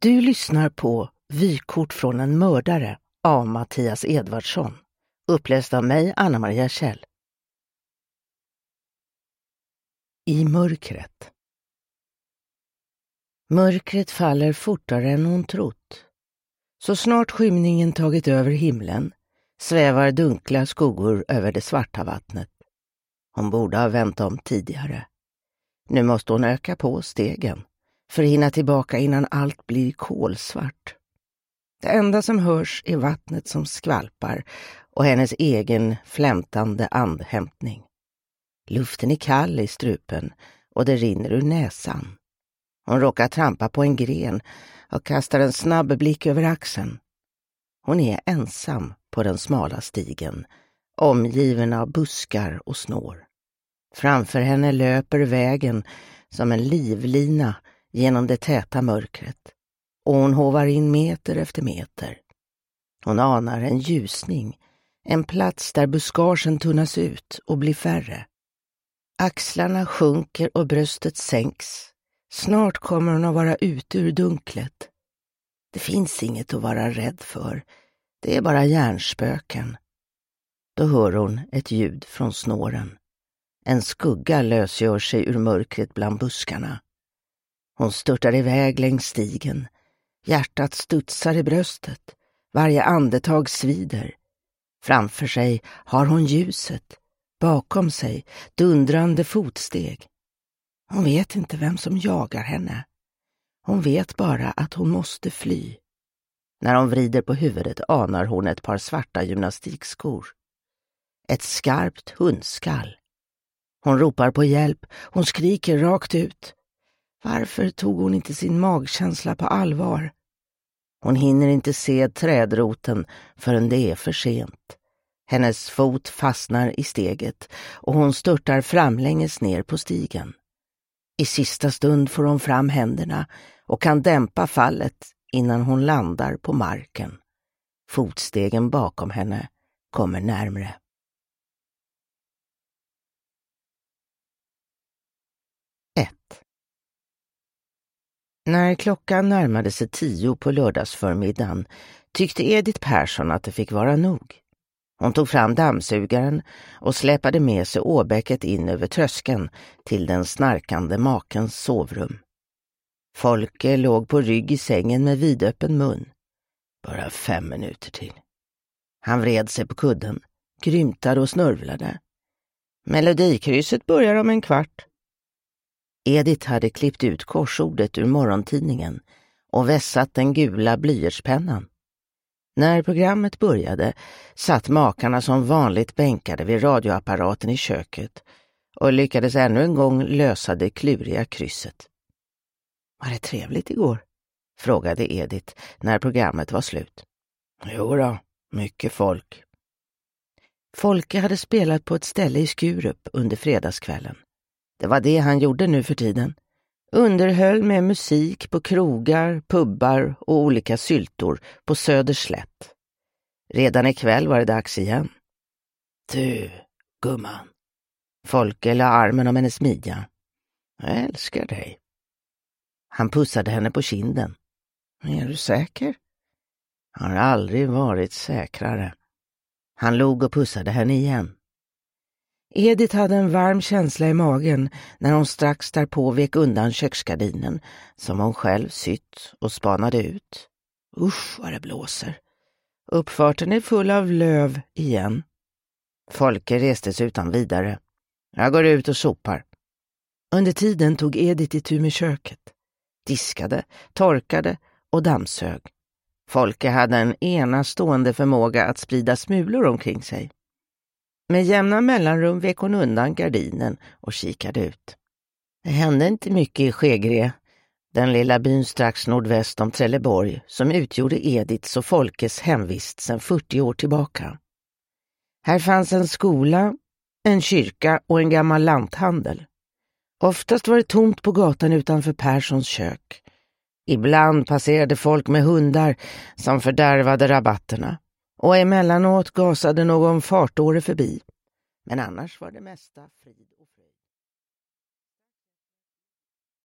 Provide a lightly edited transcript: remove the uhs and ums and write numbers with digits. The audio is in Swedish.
Du lyssnar på Vykort från en mördare av Mattias Edvardsson. Uppläst av mig, Anna-Maria Kjell. I mörkret. Mörkret faller fortare än hon trott. Så snart skymningen tagit över himlen svävar dunkla skuggor över det svarta vattnet. Hon borde ha vänt om tidigare. Nu måste hon öka på stegen för att hinna tillbaka innan allt blir kolsvart. Det enda som hörs är vattnet som skvalpar och hennes egen flämtande andhämtning. Luften är kall i strupen och det rinner ur näsan. Hon råkar trampa på en gren och kastar en snabb blick över axeln. Hon är ensam på den smala stigen, omgiven av buskar och snår. Framför henne löper vägen som en livlina genom det täta mörkret, och hon hovar in meter efter meter. Hon anar en ljusning, en plats där buskagen tunnas ut och blir färre. Axlarna sjunker och bröstet sänks. Snart kommer hon att vara ute ur dunklet. Det finns inget att vara rädd för. Det är bara hjärnspöken. Då hör hon ett ljud från snåren. En skugga lösgör sig ur mörkret bland buskarna. Hon störtar iväg längs stigen. Hjärtat studsar i bröstet. Varje andetag svider. Framför sig har hon ljuset. Bakom sig dundrande fotsteg. Hon vet inte vem som jagar henne. Hon vet bara att hon måste fly. När hon vrider på huvudet anar hon ett par svarta gymnastikskor. Ett skarpt hundskall. Hon ropar på hjälp. Hon skriker rakt ut. Varför tog hon inte sin magkänsla på allvar? Hon hinner inte se trädroten förrän det är för sent. Hennes fot fastnar i steget och hon störtar framlänges ner på stigen. I sista stund får hon fram händerna och kan dämpa fallet innan hon landar på marken. Fotstegen bakom henne kommer närmre. När klockan närmade sig 10 på lördagsförmiddagen tyckte Edith Persson att det fick vara nog. Hon tog fram dammsugaren och släpade med sig åbäcket in över tröskeln till den snarkande makens sovrum. Folke låg på rygg i sängen med vidöppen mun. Bara 5 minuter till. Han vred sig på kudden, grymtade och snörvlade. Melodikrysset börjar om en kvart. Edith hade klippt ut korsordet ur morgontidningen och vässat den gula blyertspennan. När programmet började satt makarna som vanligt bänkade vid radioapparaten i köket och lyckades ännu en gång lösa det kluriga krysset. Var det trevligt igår? Frågade Edith när programmet var slut. Jo då, mycket folk. Folke hade spelat på ett ställe i Skurup under fredagskvällen. Det var det han gjorde nu för tiden. Underhöll med musik på krogar, pubbar och olika syltor på Söderslätt. Redan ikväll var det dags igen. Du, gumman. Folke la armen om hennes midja. Jag älskar dig. Han pussade henne på kinden. Är du säker? Jag har aldrig varit säkrare. Han log och pussade henne igen. Edith hade en varm känsla i magen när hon strax därpå vek undan köksgardinen som hon själv sytt och spanade ut. Usch vad det blåser. Uppfarten är full av löv igen. Folke reste sig utan vidare. Jag går ut och sopar. Under tiden tog Edith itu med köket. Diskade, torkade och dammsög. Folke hade en enastående förmåga att sprida smulor omkring sig. Med jämna mellanrum vek hon undan gardinen och kikade ut. Det hände inte mycket i Skegre, den lilla byn strax nordväst om Trelleborg som utgjorde Ediths och Folkes hemvist sedan 40 år tillbaka. Här fanns en skola, en kyrka och en gammal lanthandel. Oftast var det tomt på gatan utanför Perssons kök. Ibland passerade folk med hundar som fördärvade rabatterna. Och emellanåt gasade någon fartåre förbi. Men annars var det mesta frid.